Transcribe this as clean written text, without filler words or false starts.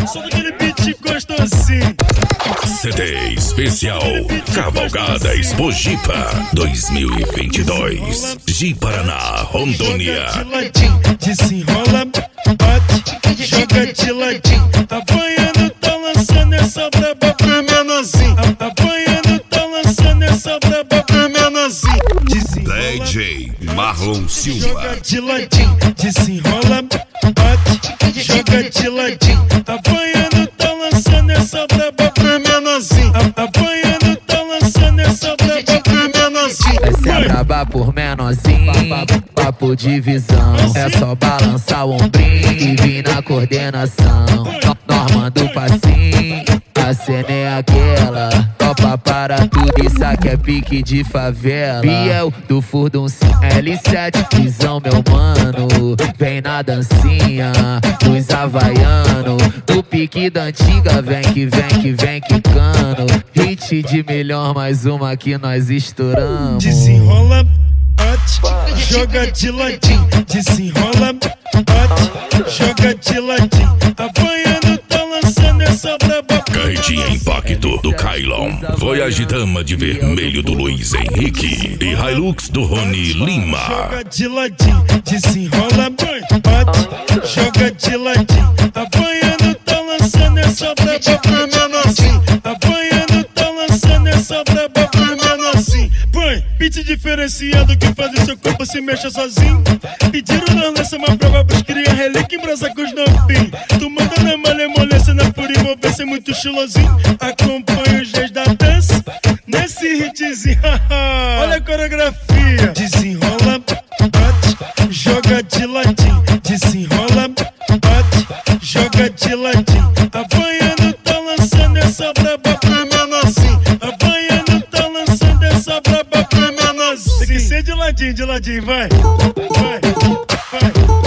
Só daquele beat gostosinho. CD especial Cavalgada Expo Jipa 2022. Ji-Paraná, Rondônia. Joga de ladinho, desenrola, bate, joga de ladinho. Tá banhando, tá lançando essa braba pro menorzinho. Tá banhando, tá lançando essa braba pro menorzinho. DJ Marlon Silva. Joga de ladinho, desenrola, bate, joga de ladinho. Tá banhando, tá lançando essa braba pro menorzinho. Tá banhando, tá lançando essa braba pro menorzinho. Essa é braba por menorzinho, papo de visão. É só balançar o ombrinho e vir na coordenação. Norma do passinho, a cena é aquela. Topa para tudo, isso aqui é pique de favela. Biel do Furdun L7, visão meu mano. Vem na dancinha, dos havaiano. Do pique da antiga, vem que vem que vem quicando. Hit de melhor, mais uma que nós estouramos. Desenrola, bate, joga de ladinho. Desenrola, bate, joga de ladinho. Tá banhando, tá lançando essa braba. Carretinha Impacto do Kailon. Voyage Dama de Vermelho do Luiz Henrique. E Hilux do Rony Lima. Joga de ladinho, desenrola, bate, joga de ladinho. Tá banhando, tá lançando essa braba pro menorzinho. Tá banhando, tá lançando essa braba pro menorzinho. Põe, beat diferenciado que faz o seu corpo se mexa sozinho. Pediram na lança uma prova pros cria relíquia em brasa com os novinhos. Tu manda na malemolência, na pura envolvência, muito estilosinho. Acompanha os dias da dança nesse hitzinho. Olha a coreografia. Desenrola, bate, joga de ladinho. Desenrola, bate, joga de ladinho. Tá banhando, tá lançando essa braba pro menorzinho. Tá banhando, tá lançando essa braba pro menorzinho. Tem que ser de ladinho, vai. Vai, vai.